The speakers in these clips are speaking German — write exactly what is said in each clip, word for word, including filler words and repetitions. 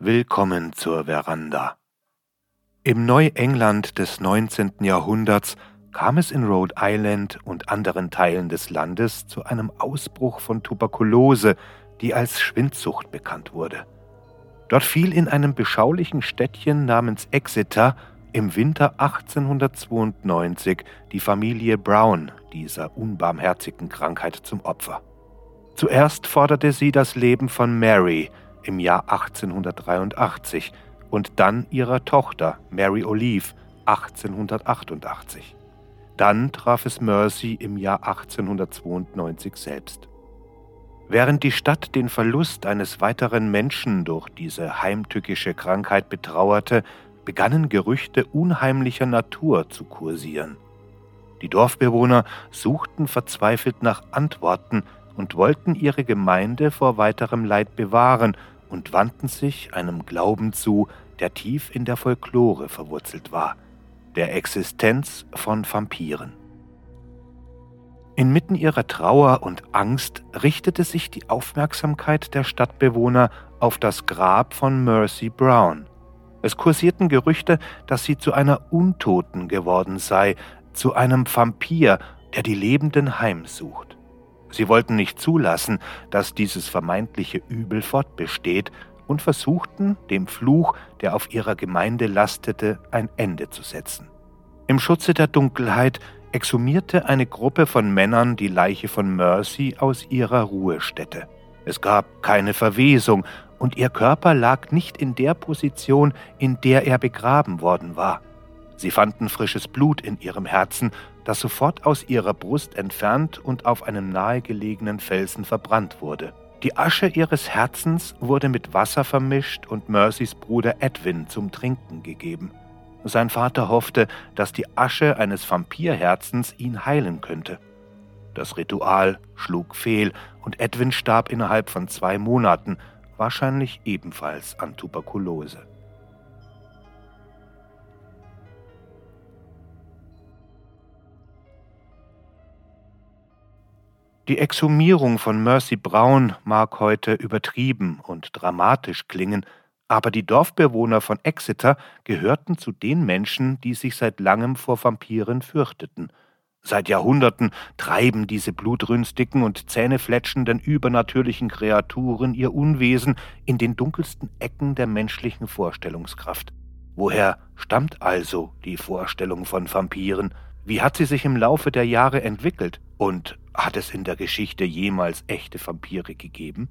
Willkommen zur Veranda. Im Neuengland des neunzehnten Jahrhunderts kam es in Rhode Island und anderen Teilen des Landes zu einem Ausbruch von Tuberkulose, die als Schwindsucht bekannt wurde. Dort fiel in einem beschaulichen Städtchen namens Exeter im Winter achtzehnhundertzweiundneunzig die Familie Brown dieser unbarmherzigen Krankheit zum Opfer. Zuerst forderte sie das Leben von Mary im Jahr achtzehnhundertdreiundachtzig und dann ihrer Tochter Mary Olive achtzehnhundertachtundachtzig. Dann traf es Mercy im Jahr achtzehnhundertzweiundneunzig selbst. Während die Stadt den Verlust eines weiteren Menschen durch diese heimtückische Krankheit betrauerte, begannen Gerüchte unheimlicher Natur zu kursieren. Die Dorfbewohner suchten verzweifelt nach Antworten und wollten ihre Gemeinde vor weiterem Leid bewahren und wandten sich einem Glauben zu, der tief in der Folklore verwurzelt war, der Existenz von Vampiren. Inmitten ihrer Trauer und Angst richtete sich die Aufmerksamkeit der Stadtbewohner auf das Grab von Mercy Brown. Es kursierten Gerüchte, dass sie zu einer Untoten geworden sei, zu einem Vampir, der die Lebenden heimsucht. Sie wollten nicht zulassen, dass dieses vermeintliche Übel fortbesteht und versuchten, dem Fluch, der auf ihrer Gemeinde lastete, ein Ende zu setzen. Im Schutze der Dunkelheit exhumierte eine Gruppe von Männern die Leiche von Mercy aus ihrer Ruhestätte. Es gab keine Verwesung und ihr Körper lag nicht in der Position, in der er begraben worden war. Sie fanden frisches Blut in ihrem Herzen, das sofort aus ihrer Brust entfernt und auf einem nahegelegenen Felsen verbrannt wurde. Die Asche ihres Herzens wurde mit Wasser vermischt und Mercys Bruder Edwin zum Trinken gegeben. Sein Vater hoffte, dass die Asche eines Vampirherzens ihn heilen könnte. Das Ritual schlug fehl und Edwin starb innerhalb von zwei Monaten, wahrscheinlich ebenfalls an Tuberkulose. Die Exhumierung von Mercy Brown mag heute übertrieben und dramatisch klingen, aber die Dorfbewohner von Exeter gehörten zu den Menschen, die sich seit langem vor Vampiren fürchteten. Seit Jahrhunderten treiben diese blutrünstigen und zähnefletschenden übernatürlichen Kreaturen ihr Unwesen in den dunkelsten Ecken der menschlichen Vorstellungskraft. Woher stammt also die Vorstellung von Vampiren? Wie hat sie sich im Laufe der Jahre entwickelt? Und hat es in der Geschichte jemals echte Vampire gegeben?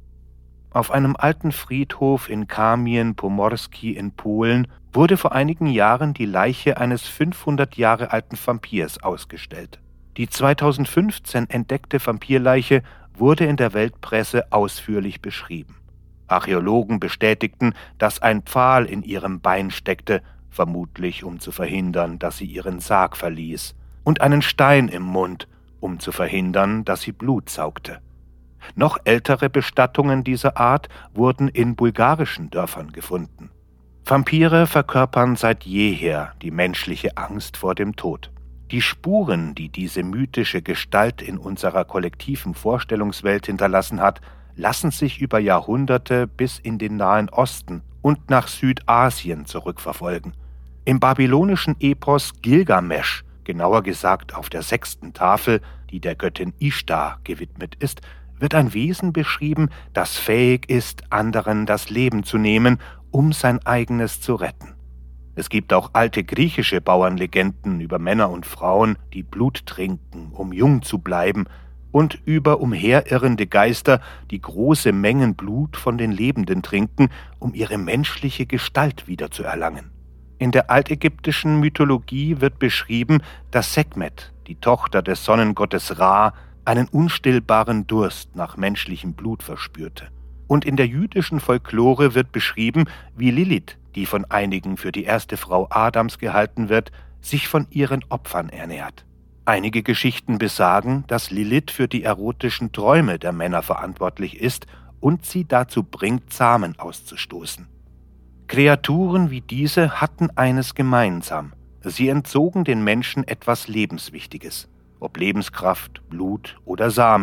Auf einem alten Friedhof in Kamien-Pomorski in Polen wurde vor einigen Jahren die Leiche eines fünfhundert Jahre alten Vampirs ausgestellt. Die zweitausendfünfzehn entdeckte Vampirleiche wurde in der Weltpresse ausführlich beschrieben. Archäologen bestätigten, dass ein Pfahl in ihrem Bein steckte, vermutlich um zu verhindern, dass sie ihren Sarg verließ, und einen Stein im Mund, um zu verhindern, dass sie Blut saugte. Noch ältere Bestattungen dieser Art wurden in bulgarischen Dörfern gefunden. Vampire verkörpern seit jeher die menschliche Angst vor dem Tod. Die Spuren, die diese mythische Gestalt in unserer kollektiven Vorstellungswelt hinterlassen hat, lassen sich über Jahrhunderte bis in den Nahen Osten und nach Südasien zurückverfolgen. Im babylonischen Epos Gilgamesch, genauer gesagt auf der sechsten Tafel, die der Göttin Ishtar gewidmet ist, wird ein Wesen beschrieben, das fähig ist, anderen das Leben zu nehmen, um sein eigenes zu retten. Es gibt auch alte griechische Bauernlegenden über Männer und Frauen, die Blut trinken, um jung zu bleiben, und über umherirrende Geister, die große Mengen Blut von den Lebenden trinken, um ihre menschliche Gestalt wiederzuerlangen. In der altägyptischen Mythologie wird beschrieben, dass Sekhmet, die Tochter des Sonnengottes Ra, einen unstillbaren Durst nach menschlichem Blut verspürte. Und in der jüdischen Folklore wird beschrieben, wie Lilith, die von einigen für die erste Frau Adams gehalten wird, sich von ihren Opfern ernährt. Einige Geschichten besagen, dass Lilith für die erotischen Träume der Männer verantwortlich ist und sie dazu bringt, Samen auszustoßen. Kreaturen wie diese hatten eines gemeinsam: Sie entzogen den Menschen etwas Lebenswichtiges, ob Lebenskraft, Blut oder Samen,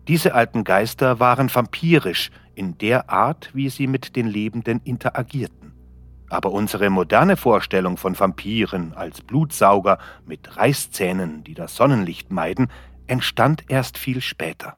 Diese alten Geister waren vampirisch in der Art, wie sie mit den Lebenden interagierten. Aber unsere moderne Vorstellung von Vampiren als Blutsauger mit Reißzähnen, die das Sonnenlicht meiden, entstand erst viel später.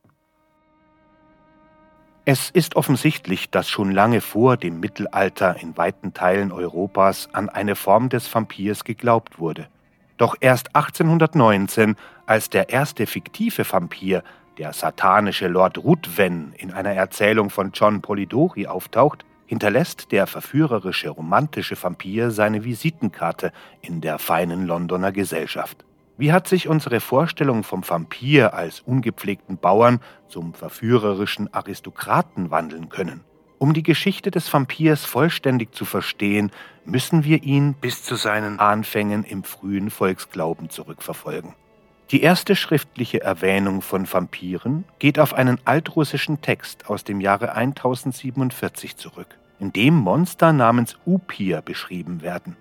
Es ist offensichtlich, dass schon lange vor dem Mittelalter in weiten Teilen Europas an eine Form des Vampirs geglaubt wurde. Doch erst achtzehnhundertneunzehn, als der erste fiktive Vampir, der satanische Lord Ruthven, in einer Erzählung von John Polidori auftaucht, hinterlässt der verführerische romantische Vampir seine Visitenkarte in der feinen Londoner Gesellschaft. Wie hat sich unsere Vorstellung vom Vampir als ungepflegten Bauern zum verführerischen Aristokraten wandeln können? Um die Geschichte des Vampirs vollständig zu verstehen, müssen wir ihn bis zu seinen Anfängen im frühen Volksglauben zurückverfolgen. Die erste schriftliche Erwähnung von Vampiren geht auf einen altrussischen Text aus dem Jahre tausendsiebenundvierzig zurück, in dem Monster namens Upir beschrieben werden.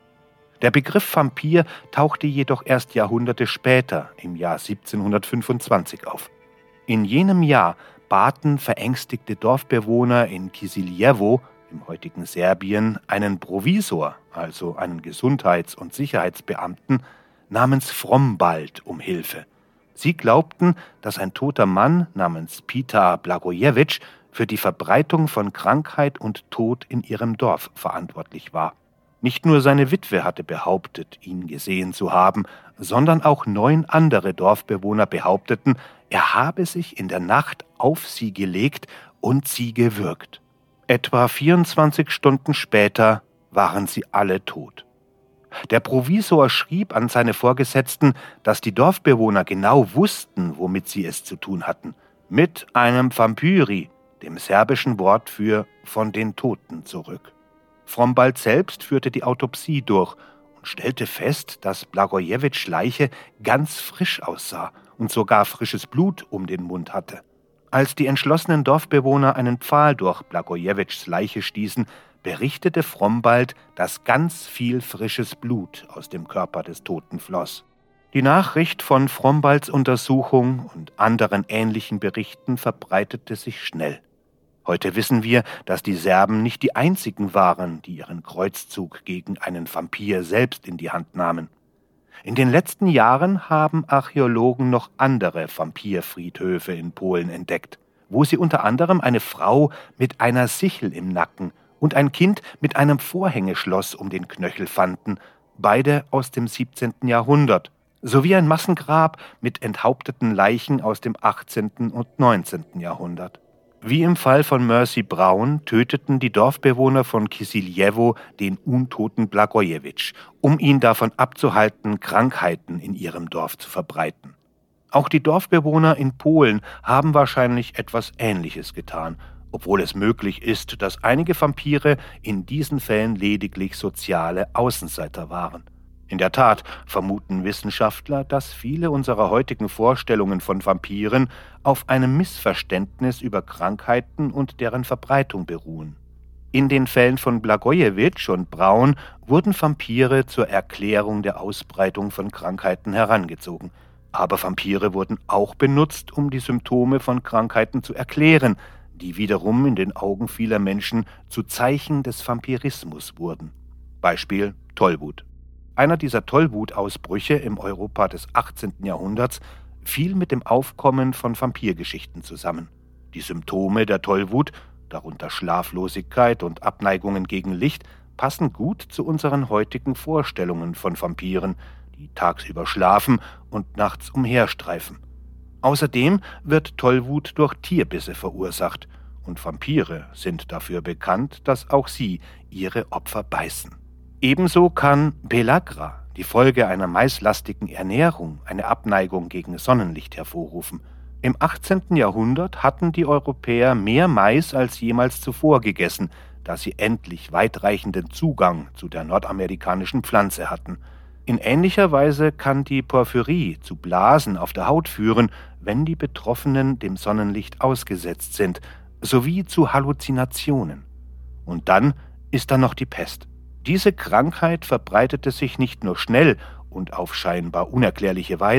Der Begriff Vampir tauchte jedoch erst Jahrhunderte später, im Jahr siebzehnhundertfünfundzwanzig, auf. In jenem Jahr baten verängstigte Dorfbewohner in Kisiljevo, im heutigen Serbien, einen Provisor, also einen Gesundheits- und Sicherheitsbeamten, namens Frombald um Hilfe. Sie glaubten, dass ein toter Mann namens Peter Blagojevich für die Verbreitung von Krankheit und Tod in ihrem Dorf verantwortlich war. Nicht nur seine Witwe hatte behauptet, ihn gesehen zu haben, sondern auch neun andere Dorfbewohner behaupteten, er habe sich in der Nacht auf sie gelegt und sie gewürgt. Etwa vierundzwanzig Stunden später waren sie alle tot. Der Provisor schrieb an seine Vorgesetzten, dass die Dorfbewohner genau wussten, womit sie es zu tun hatten. Mit einem Vampyri, dem serbischen Wort für von den Toten zurück. Frombald selbst führte die Autopsie durch und stellte fest, dass Blagojevichs Leiche ganz frisch aussah und sogar frisches Blut um den Mund hatte. Als die entschlossenen Dorfbewohner einen Pfahl durch Blagojevichs Leiche stießen, berichtete Frombald, dass ganz viel frisches Blut aus dem Körper des Toten floss. Die Nachricht von Frombalds Untersuchung und anderen ähnlichen Berichten verbreitete sich schnell. Heute wissen wir, dass die Serben nicht die einzigen waren, die ihren Kreuzzug gegen einen Vampir selbst in die Hand nahmen. In den letzten Jahren haben Archäologen noch andere Vampirfriedhöfe in Polen entdeckt, wo sie unter anderem eine Frau mit einer Sichel im Nacken und ein Kind mit einem Vorhängeschloss um den Knöchel fanden, beide aus dem siebzehnten Jahrhundert, sowie ein Massengrab mit enthaupteten Leichen aus dem achtzehnten und neunzehnten Jahrhundert. Wie im Fall von Mercy Braun töteten die Dorfbewohner von Kisiljevo den untoten Blagojevich, um ihn davon abzuhalten, Krankheiten in ihrem Dorf zu verbreiten. Auch die Dorfbewohner in Polen haben wahrscheinlich etwas Ähnliches getan, obwohl es möglich ist, dass einige Vampire in diesen Fällen lediglich soziale Außenseiter waren. In der Tat vermuten Wissenschaftler, dass viele unserer heutigen Vorstellungen von Vampiren auf einem Missverständnis über Krankheiten und deren Verbreitung beruhen. In den Fällen von Blagojevich und Braun wurden Vampire zur Erklärung der Ausbreitung von Krankheiten herangezogen. Aber Vampire wurden auch benutzt, um die Symptome von Krankheiten zu erklären, die wiederum in den Augen vieler Menschen zu Zeichen des Vampirismus wurden. Beispiel Tollwut. Einer dieser Tollwutausbrüche im Europa des achtzehnten Jahrhunderts fiel mit dem Aufkommen von Vampirgeschichten zusammen. Die Symptome der Tollwut, darunter Schlaflosigkeit und Abneigungen gegen Licht, passen gut zu unseren heutigen Vorstellungen von Vampiren, die tagsüber schlafen und nachts umherstreifen. Außerdem wird Tollwut durch Tierbisse verursacht, und Vampire sind dafür bekannt, dass auch sie ihre Opfer beißen. Ebenso kann Pellagra, die Folge einer maislastigen Ernährung, eine Abneigung gegen Sonnenlicht hervorrufen. Im achtzehnten Jahrhundert hatten die Europäer mehr Mais als jemals zuvor gegessen, da sie endlich weitreichenden Zugang zu der nordamerikanischen Pflanze hatten. In ähnlicher Weise kann die Porphyrie zu Blasen auf der Haut führen, wenn die Betroffenen dem Sonnenlicht ausgesetzt sind, sowie zu Halluzinationen. Und dann ist da noch die Pest. Diese Krankheit verbreitete sich nicht nur schnell und auf scheinbar unerklärliche Weise,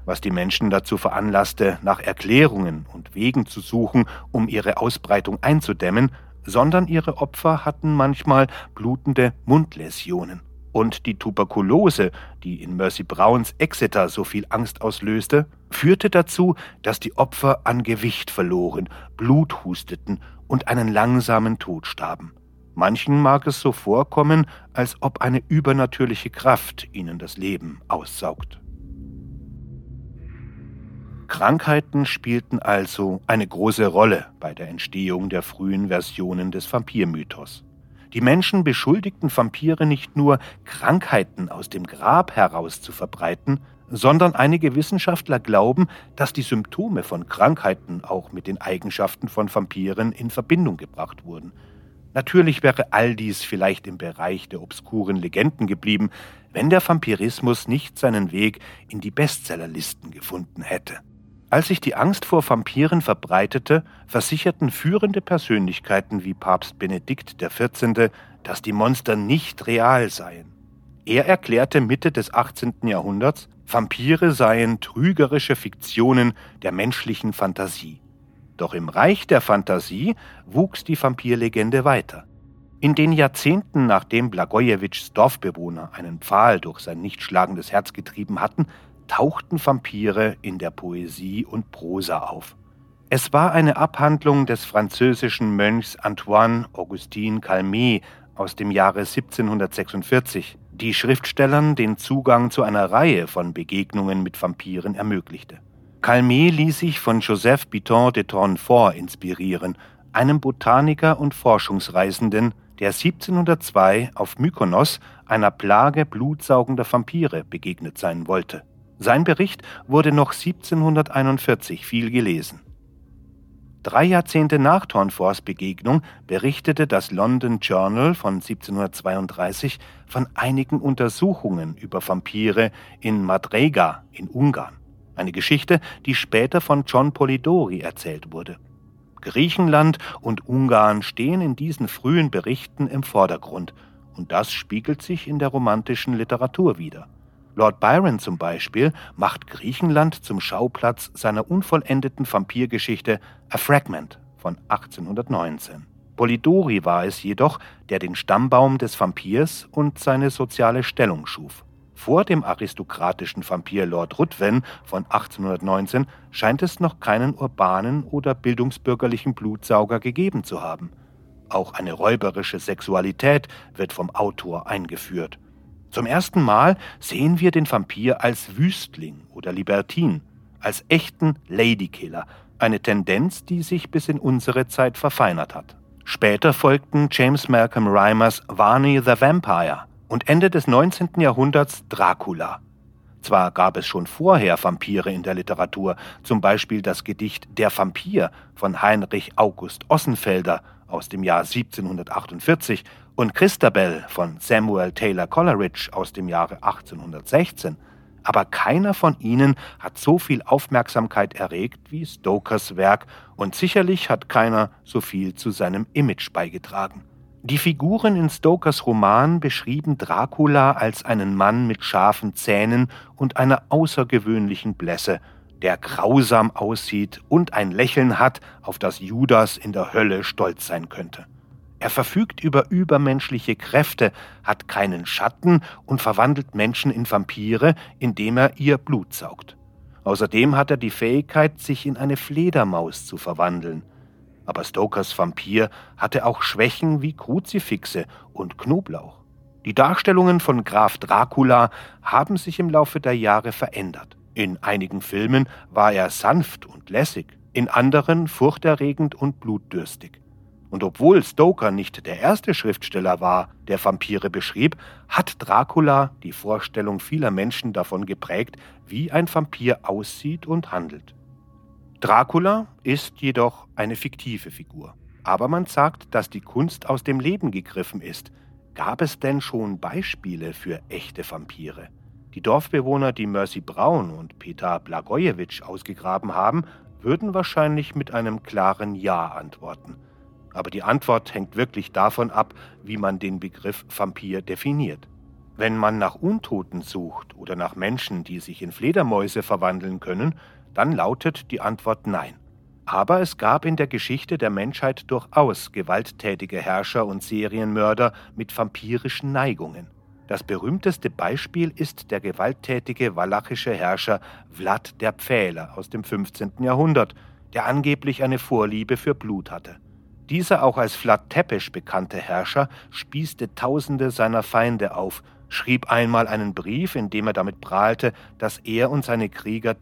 was die Menschen dazu veranlasste, nach Erklärungen und Wegen zu suchen, um ihre Ausbreitung einzudämmen, sondern ihre Opfer hatten manchmal blutende Mundläsionen. Und die Tuberkulose, die in Mercy Browns Exeter so viel Angst auslöste, führte dazu, dass die Opfer an Gewicht verloren, Blut husteten und einen langsamen Tod starben. Manchen mag es so vorkommen, als ob eine übernatürliche Kraft ihnen das Leben aussaugt. Krankheiten spielten also eine große Rolle bei der Entstehung der frühen Versionen des Vampirmythos. Die Menschen beschuldigten Vampire nicht nur, Krankheiten aus dem Grab heraus zu verbreiten, sondern einige Wissenschaftler glauben, dass die Symptome von Krankheiten auch mit den Eigenschaften von Vampiren in Verbindung gebracht wurden. Natürlich wäre all dies vielleicht im Bereich der obskuren Legenden geblieben, wenn der Vampirismus nicht seinen Weg in die Bestsellerlisten gefunden hätte. Als sich die Angst vor Vampiren verbreitete, versicherten führende Persönlichkeiten wie Papst Benedikt der Vierzehnte, dass die Monster nicht real seien. Er erklärte Mitte des achtzehnten Jahrhunderts, Vampire seien trügerische Fiktionen der menschlichen Fantasie. Doch im Reich der Fantasie wuchs die Vampirlegende weiter. In den Jahrzehnten, nachdem Blagojevitschs Dorfbewohner einen Pfahl durch sein nicht schlagendes Herz getrieben hatten, tauchten Vampire in der Poesie und Prosa auf. Es war eine Abhandlung des französischen Mönchs Antoine Augustin Calmet aus dem Jahre siebzehnhundertsechsundvierzig, die Schriftstellern den Zugang zu einer Reihe von Begegnungen mit Vampiren ermöglichte. Calmet ließ sich von Joseph Bitton de Tournefort inspirieren, einem Botaniker und Forschungsreisenden, der siebzehnhundertzwei auf Mykonos einer Plage blutsaugender Vampire begegnet sein wollte. Sein Bericht wurde noch siebzehnhunderteinundvierzig viel gelesen. Drei Jahrzehnte nach Tourneforts Begegnung berichtete das London Journal von siebzehnhundertzweiunddreißig von einigen Untersuchungen über Vampire in Madrega in Ungarn. Eine Geschichte, die später von John Polidori erzählt wurde. Griechenland und Ungarn stehen in diesen frühen Berichten im Vordergrund, und das spiegelt sich in der romantischen Literatur wider. Lord Byron zum Beispiel macht Griechenland zum Schauplatz seiner unvollendeten Vampirgeschichte A Fragment von achtzehnhundertneunzehn. Polidori war es jedoch, der den Stammbaum des Vampirs und seine soziale Stellung schuf. Vor dem aristokratischen Vampir Lord Ruthven von achtzehnhundertneunzehn scheint es noch keinen urbanen oder bildungsbürgerlichen Blutsauger gegeben zu haben. Auch eine räuberische Sexualität wird vom Autor eingeführt. Zum ersten Mal sehen wir den Vampir als Wüstling oder Libertin, als echten Ladykiller, eine Tendenz, die sich bis in unsere Zeit verfeinert hat. Später folgten James Malcolm Rymers Varney the Vampire und Ende des neunzehnten Jahrhunderts Dracula. Zwar gab es schon vorher Vampire in der Literatur, zum Beispiel das Gedicht Der Vampir von Heinrich August Ossenfelder aus dem Jahr siebzehnhundertachtundvierzig und Christabel von Samuel Taylor Coleridge aus dem Jahre achtzehnhundertsechzehn, aber keiner von ihnen hat so viel Aufmerksamkeit erregt wie Stokers Werk und sicherlich hat keiner so viel zu seinem Image beigetragen. Die Figuren in Stokers Roman beschrieben Dracula als einen Mann mit scharfen Zähnen und einer außergewöhnlichen Blässe, der grausam aussieht und ein Lächeln hat, auf das Judas in der Hölle stolz sein könnte. Er verfügt über übermenschliche Kräfte, hat keinen Schatten und verwandelt Menschen in Vampire, indem er ihr Blut saugt. Außerdem hat er die Fähigkeit, sich in eine Fledermaus zu verwandeln. Aber Stokers Vampir hatte auch Schwächen wie Kruzifixe und Knoblauch. Die Darstellungen von Graf Dracula haben sich im Laufe der Jahre verändert. In einigen Filmen war er sanft und lässig, in anderen furchterregend und blutdürstig. Und obwohl Stoker nicht der erste Schriftsteller war, der Vampire beschrieb, hat Dracula die Vorstellung vieler Menschen davon geprägt, wie ein Vampir aussieht und handelt. Dracula ist jedoch eine fiktive Figur. Aber man sagt, dass die Kunst aus dem Leben gegriffen ist. Gab es denn schon Beispiele für echte Vampire? Die Dorfbewohner, die Mercy Brown und Peter Blagojevitsch ausgegraben haben, würden wahrscheinlich mit einem klaren Ja antworten. Aber die Antwort hängt wirklich davon ab, wie man den Begriff Vampir definiert. Wenn man nach Untoten sucht oder nach Menschen, die sich in Fledermäuse verwandeln können, dann lautet die Antwort nein. Aber es gab in der Geschichte der Menschheit durchaus gewalttätige Herrscher und Serienmörder mit vampirischen Neigungen. Das berühmteste Beispiel ist der gewalttätige walachische Herrscher Vlad der Pfähler aus dem fünfzehnten Jahrhundert, der angeblich eine Vorliebe für Blut hatte. Dieser auch als Vlad Tepes bekannte Herrscher spießte Tausende seiner Feinde auf, schrieb einmal einen Brief, in dem er damit prahlte, dass er und seine Krieger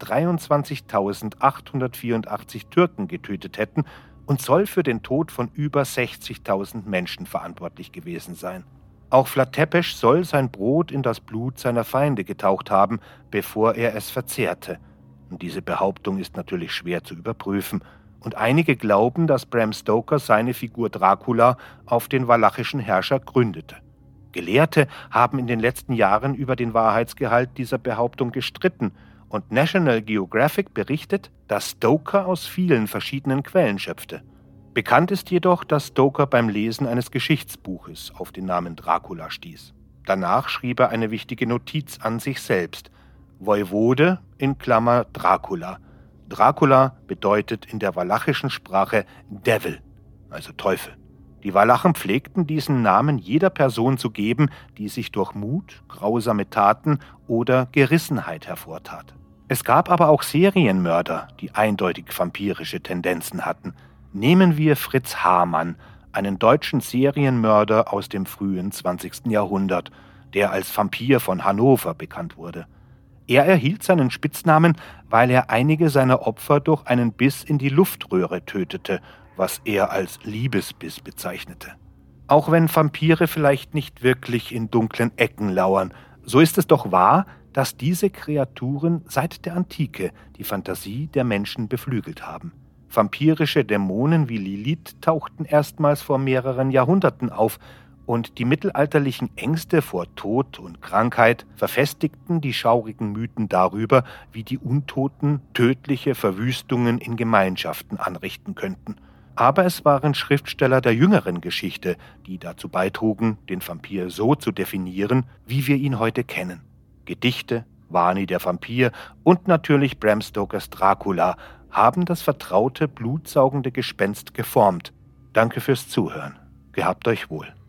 dreiundzwanzigtausendachthundertvierundachtzig Türken getötet hätten und soll für den Tod von über sechzigtausend Menschen verantwortlich gewesen sein. Auch Vlad Tepes soll sein Brot in das Blut seiner Feinde getaucht haben, bevor er es verzehrte. Und diese Behauptung ist natürlich schwer zu überprüfen. Und einige glauben, dass Bram Stoker seine Figur Dracula auf den walachischen Herrscher gründete. Gelehrte haben in den letzten Jahren über den Wahrheitsgehalt dieser Behauptung gestritten und National Geographic berichtet, dass Stoker aus vielen verschiedenen Quellen schöpfte. Bekannt ist jedoch, dass Stoker beim Lesen eines Geschichtsbuches auf den Namen Dracula stieß. Danach schrieb er eine wichtige Notiz an sich selbst: Voivode in Klammer Dracula. Dracula bedeutet in der walachischen Sprache Devil, also Teufel. Die Walachen pflegten diesen Namen jeder Person zu geben, die sich durch Mut, grausame Taten oder Gerissenheit hervortat. Es gab aber auch Serienmörder, die eindeutig vampirische Tendenzen hatten. Nehmen wir Fritz Hamann, einen deutschen Serienmörder aus dem frühen zwanzigsten Jahrhundert, der als Vampir von Hannover bekannt wurde. Er erhielt seinen Spitznamen, weil er einige seiner Opfer durch einen Biss in die Luftröhre tötete, was er als Liebesbiss bezeichnete. Auch wenn Vampire vielleicht nicht wirklich in dunklen Ecken lauern, so ist es doch wahr, dass diese Kreaturen seit der Antike die Fantasie der Menschen beflügelt haben. Vampirische Dämonen wie Lilith tauchten erstmals vor mehreren Jahrhunderten auf und die mittelalterlichen Ängste vor Tod und Krankheit verfestigten die schaurigen Mythen darüber, wie die Untoten tödliche Verwüstungen in Gemeinschaften anrichten könnten. Aber es waren Schriftsteller der jüngeren Geschichte, die dazu beitrugen, den Vampir so zu definieren, wie wir ihn heute kennen. Gedichte, Varney der Vampir und natürlich Bram Stokers Dracula haben das vertraute, blutsaugende Gespenst geformt. Danke fürs Zuhören. Gehabt euch wohl.